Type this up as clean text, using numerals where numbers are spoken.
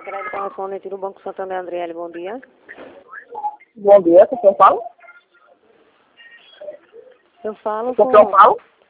Grande correspondente do Banco Santander, Andriele, bom dia. Bom dia, com quem falo? Eu falo Com quem eu falo?